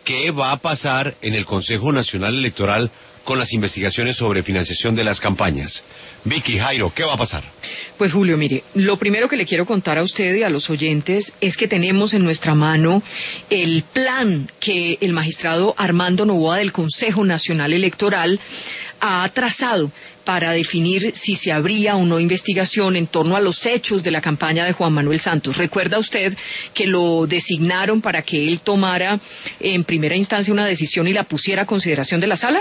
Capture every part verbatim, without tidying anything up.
¿qué va a pasar en el Consejo Nacional Electoral con las investigaciones sobre financiación de las campañas? Vicky, Jairo, ¿qué va a pasar? Pues Julio, mire, lo primero que le quiero contar a usted y a los oyentes es que tenemos en nuestra mano el plan que el magistrado Armando Noboa del Consejo Nacional Electoral ha trazado para definir si se habría o no investigación en torno a los hechos de la campaña de Juan Manuel Santos. ¿Recuerda usted que lo designaron para que él tomara en primera instancia una decisión y la pusiera a consideración de la sala?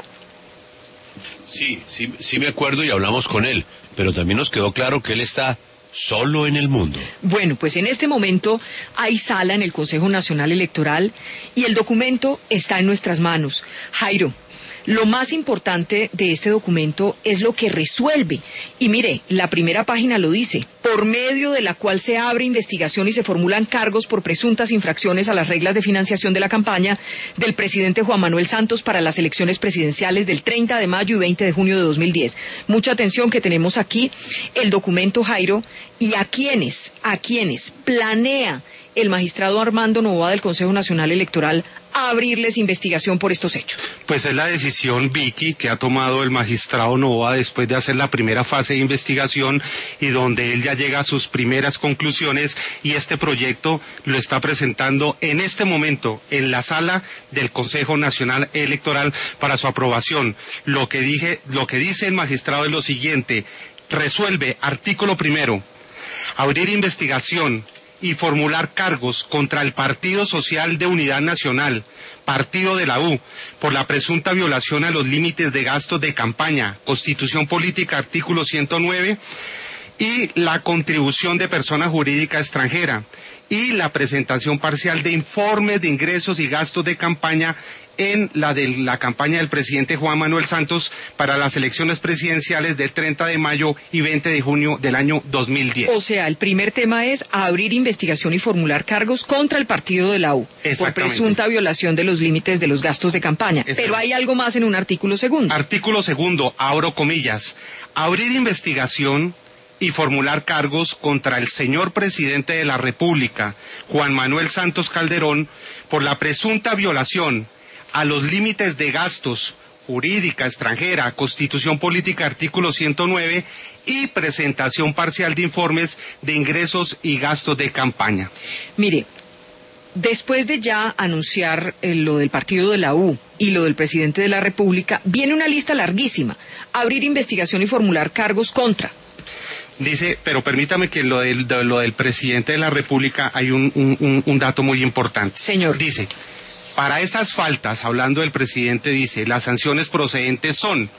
Sí, sí, sí me acuerdo y hablamos con él, pero también nos quedó claro que él está solo en el mundo. Bueno, pues en este momento hay sala en el Consejo Nacional Electoral y el documento está en nuestras manos. Jairo, lo más importante de este documento es lo que resuelve. Y mire, la primera página lo dice, por medio de la cual se abre investigación y se formulan cargos por presuntas infracciones a las reglas de financiación de la campaña del presidente Juan Manuel Santos para las elecciones presidenciales del treinta de mayo y veinte de junio de dos mil diez. Mucha atención que tenemos aquí el documento, Jairo, y a quienes, a quienes planea el magistrado Armando Noboa del Consejo Nacional Electoral a abrirles investigación por estos hechos. Pues es la decisión, Vicky, que ha tomado el magistrado Noboa después de hacer la primera fase de investigación y donde él ya llega a sus primeras conclusiones, y este proyecto lo está presentando en este momento en la sala del Consejo Nacional Electoral para su aprobación. Lo que dije, lo que dice el magistrado es lo siguiente: resuelve, artículo primero, abrir investigación y formular cargos contra el Partido Social de Unidad Nacional, Partido de la U, por la presunta violación a los límites de gastos de campaña, Constitución Política, artículo ciento nueve, y la contribución de persona jurídica extranjera, y la presentación parcial de informes de ingresos y gastos de campaña en la de la campaña del presidente Juan Manuel Santos para las elecciones presidenciales del treinta de mayo y veinte de junio del año dos mil diez. O sea, el primer tema es abrir investigación y formular cargos contra el partido de la U por presunta violación de los límites de los gastos de campaña. Pero hay algo más en un artículo segundo. Artículo segundo, abro comillas, abrir investigación y formular cargos contra el señor presidente de la República, Juan Manuel Santos Calderón, por la presunta violación a los límites de gastos jurídica extranjera, Constitución Política, artículo ciento nueve, y presentación parcial de informes de ingresos y gastos de campaña. Mire, después de ya anunciar eh, lo del partido de la U y lo del presidente de la República, viene una lista larguísima: abrir investigación y formular cargos contra. Dice, pero permítame que lo del, de, lo del presidente de la República hay un, un, un dato muy importante. Señor. Dice, para esas faltas, hablando del presidente, dice, las sanciones procedentes son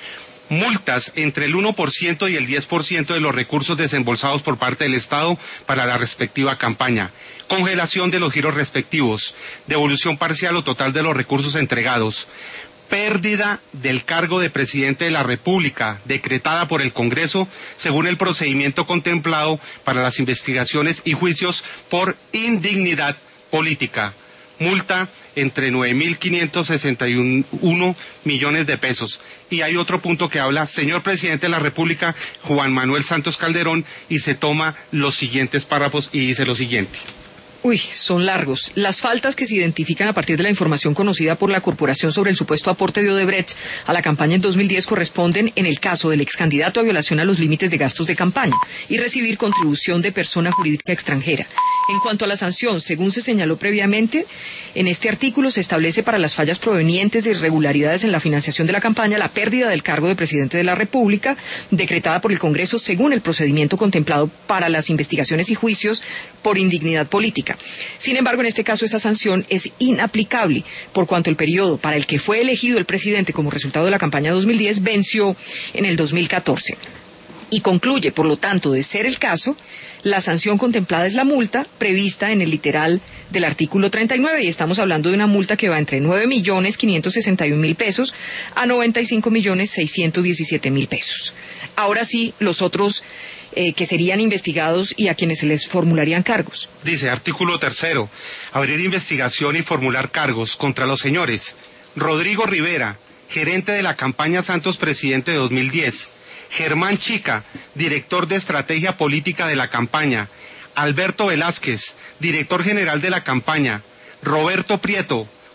multas entre el uno por ciento y el diez por ciento de los recursos desembolsados por parte del Estado para la respectiva campaña, congelación de los giros respectivos, devolución parcial o total de los recursos entregados, pérdida del cargo de presidente de la República decretada por el Congreso según el procedimiento contemplado para las investigaciones y juicios por indignidad política, multa entre nueve mil quinientos sesenta y uno millones de pesos. Y hay otro punto que habla, señor presidente de la República, Juan Manuel Santos Calderón, y se toma los siguientes párrafos y dice lo siguiente. Uy, son largos. Las faltas que se identifican a partir de la información conocida por la Corporación sobre el supuesto aporte de Odebrecht a la campaña en dos mil diez corresponden, en el caso del ex candidato, a violación a los límites de gastos de campaña y recibir contribución de persona jurídica extranjera. En cuanto a la sanción, según se señaló previamente, en este artículo se establece para las fallas provenientes de irregularidades en la financiación de la campaña la pérdida del cargo de presidente de la República, decretada por el Congreso según el procedimiento contemplado para las investigaciones y juicios por indignidad política. Sin embargo, en este caso esa sanción es inaplicable, por cuanto el periodo para el que fue elegido el presidente como resultado de la campaña dos mil diez venció en el dos mil catorce. Y concluye, por lo tanto, de ser el caso, la sanción contemplada es la multa prevista en el literal del artículo treinta y nueve, y estamos hablando de una multa que va entre nueve millones quinientos sesenta y un mil pesos a noventa y cinco millones seiscientos diecisiete mil pesos. Ahora sí, los otros eh, que serían investigados y a quienes se les formularían cargos. Dice, artículo tercero, abrir investigación y formular cargos contra los señores Rodrigo Rivera, gerente de la campaña Santos Presidente de dos mil diez, Germán Chica, director de estrategia política de la campaña, Alberto Velázquez, director general de la campaña, Roberto Prieto,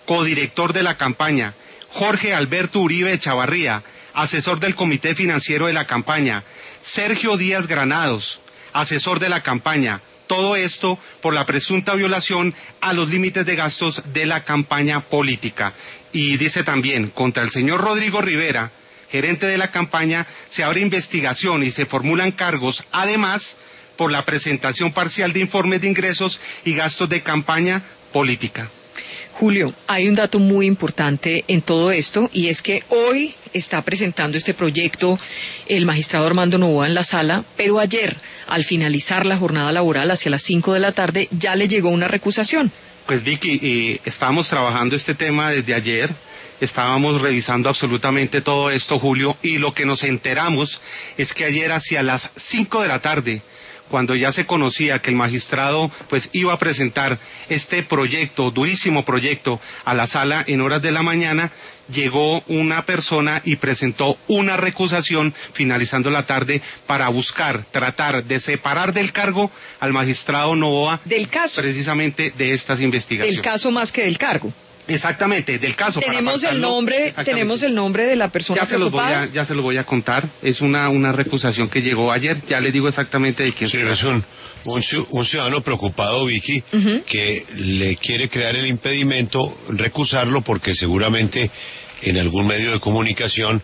codirector de la campaña, Jorge Alberto Uribe Echavarría, asesor del Comité Financiero de la campaña, Sergio Díaz Granados, asesor de la campaña. Todo esto por la presunta violación a los límites de gastos de la campaña política. Y dice también, contra el señor Rodrigo Rivera, gerente de la campaña, se abre investigación y se formulan cargos, además, por la presentación parcial de informes de ingresos y gastos de campaña política. Julio, hay un dato muy importante en todo esto y es que hoy está presentando este proyecto el magistrado Armando Noboa en la sala, pero ayer, al finalizar la jornada laboral hacia las cinco de la tarde, ya le llegó una recusación. Pues Vicky, eh, estábamos trabajando este tema desde ayer, estábamos revisando absolutamente todo esto, Julio, y lo que nos enteramos es que ayer hacia las cinco de la tarde, cuando ya se conocía que el magistrado pues iba a presentar este proyecto, durísimo proyecto, a la sala en horas de la mañana, llegó una persona y presentó una recusación finalizando la tarde para buscar, tratar de separar del cargo al magistrado Noboa del caso, precisamente de estas investigaciones. Del caso más que del cargo. Exactamente, del caso. Tenemos el nombre, tenemos el nombre de la persona ya se los voy a, ya se los voy a contar. Es una una recusación que llegó ayer. Ya le digo exactamente de quién. Sí, es un, un, un ciudadano preocupado, Vicky, uh-huh. que le quiere crear el impedimento, recusarlo porque seguramente en algún medio de comunicación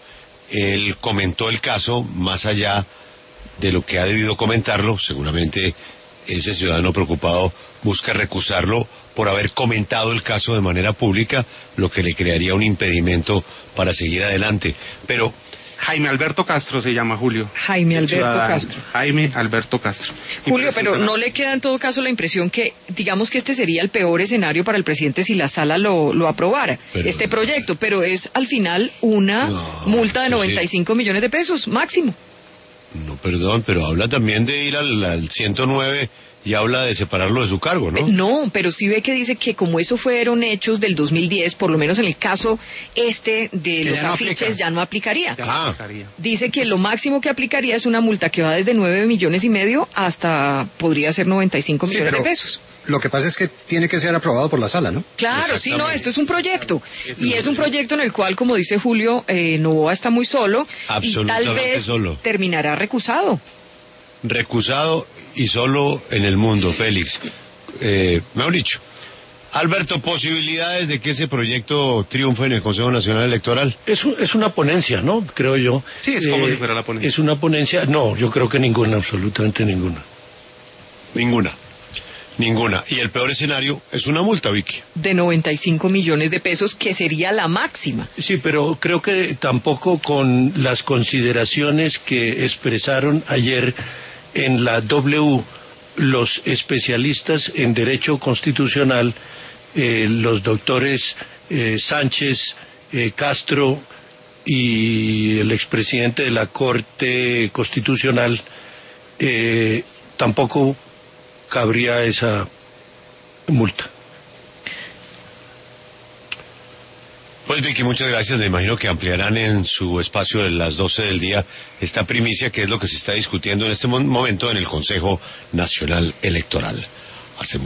él comentó el caso más allá de lo que ha debido comentarlo. Seguramente ese ciudadano preocupado busca recusarlo por haber comentado el caso de manera pública, lo que le crearía un impedimento para seguir adelante. Pero Jaime Alberto Castro se llama, Julio. Jaime Alberto ciudadano. Castro. Jaime Alberto Castro. Julio, pero ¿no le queda en todo caso la impresión que, digamos que este sería el peor escenario para el presidente si la sala lo, lo aprobara, pero, este proyecto, pero es al final una no, multa de noventa y cinco sí. millones de pesos, máximo? No, perdón, pero habla también de ir al, al ciento nueve y habla de separarlo de su cargo, ¿no? No, pero sí ve que dice que como eso fueron hechos del dos mil diez, por lo menos en el caso este de que los ya afiches, no ya no aplicaría. Ya ah. aplicaría. Dice que lo máximo que aplicaría es una multa que va desde nueve millones y medio hasta, podría ser noventa y cinco sí, millones de pesos. Lo que pasa es que tiene que ser aprobado por la sala, ¿no? Claro, sí, no, esto es un proyecto. Y es un proyecto en el cual, como dice Julio, eh, Noboa está muy solo y tal vez solo. terminará recusado. Recusado y solo en el mundo, Félix. Eh, mejor dicho, Alberto, ¿posibilidades de que ese proyecto triunfe en el Consejo Nacional Electoral? Es, un, es una ponencia, ¿no? Creo yo. Sí, es como eh, si fuera la ponencia. Es una ponencia, no, yo creo que ninguna, absolutamente ninguna. Ninguna. Ninguna. Y el peor escenario es una multa, Vicky. De noventa y cinco millones de pesos, que sería la máxima. Sí, pero creo que tampoco con las consideraciones que expresaron ayer en la W los especialistas en Derecho Constitucional, eh, los doctores eh, Sánchez, eh, Castro y el expresidente de la Corte Constitucional, eh, tampoco cabría esa multa. Pues Vicky, muchas gracias. Me imagino que ampliarán en su espacio de las doce del día esta primicia, que es lo que se está discutiendo en este momento en el Consejo Nacional Electoral. Hace